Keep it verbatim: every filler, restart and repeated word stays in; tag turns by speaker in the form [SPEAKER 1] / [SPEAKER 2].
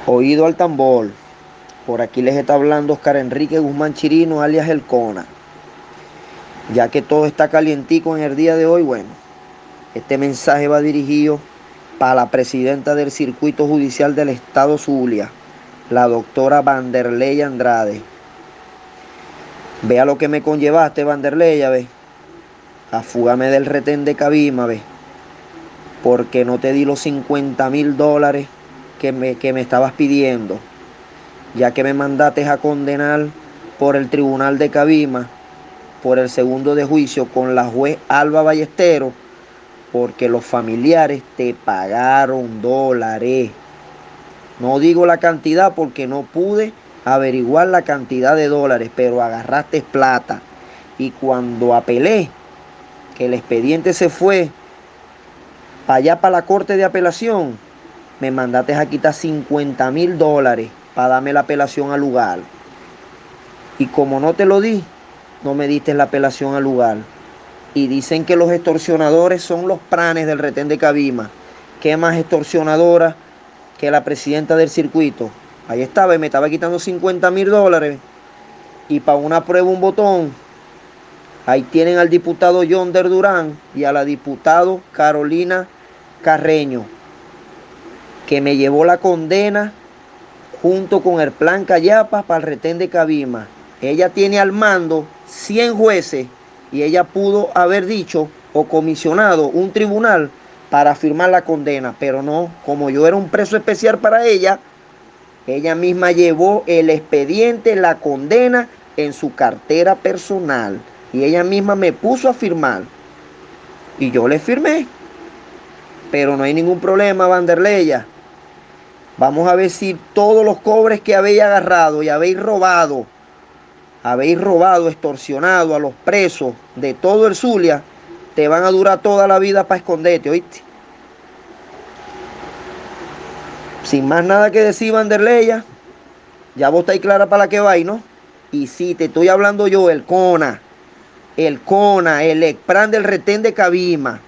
[SPEAKER 1] Oído al tambor. Por aquí les está hablando Oscar Enrique Guzmán Chirino, alias El Cona. Ya que todo está calientico en el día de hoy, bueno, este mensaje va dirigido para la presidenta del Circuito Judicial del Estado Zulia, la doctora Vanderlei Andrade. Vea lo que me conllevaste, Vanderlei, ve. A fugarme del retén de Cabima, ve. Porque no te di los cincuenta mil dólares que me, que me estabas pidiendo. Ya que me mandaste a condenar por el tribunal de Cabima, por el segundo de juicio con la juez Alba Ballesteros, porque los familiares te pagaron dólares. No digo la cantidad porque no pude averiguar la cantidad de dólares, pero agarraste plata. Y cuando apelé, que el expediente se fue para allá, para la corte de apelación, me mandaste a quitar cincuenta mil dólares para darme la apelación al lugar. Y como no te lo di, no me diste la apelación al lugar. Y dicen que los extorsionadores son los pranes del retén de Cabima. ¿Qué más extorsionadora que la presidenta del circuito? Ahí estaba y me estaba quitando cincuenta mil dólares. Y para una prueba un botón, ahí tienen al diputado Yonder Durán y a la diputada Carolina Carreño, que me llevó la condena junto con el plan Cayapa para el retén de Cabima. Ella tiene al mando cien jueces y ella pudo haber dicho o comisionado un tribunal para firmar la condena, pero no, como yo era un preso especial para ella, ella misma llevó el expediente, la condena en su cartera personal y ella misma me puso a firmar y yo le firmé, pero no hay ningún problema, Vanderlei. Vamos a ver si todos los cobres que habéis agarrado y habéis robado, habéis robado, extorsionado a los presos de todo el Zulia, te van a durar toda la vida para esconderte, ¿oíste? Sin más nada que decir, Vanderlei, ya vos estáis clara para la que vais, ¿no? Y sí, te estoy hablando yo, el Cona, el Cona, el Expran del retén de Cabima.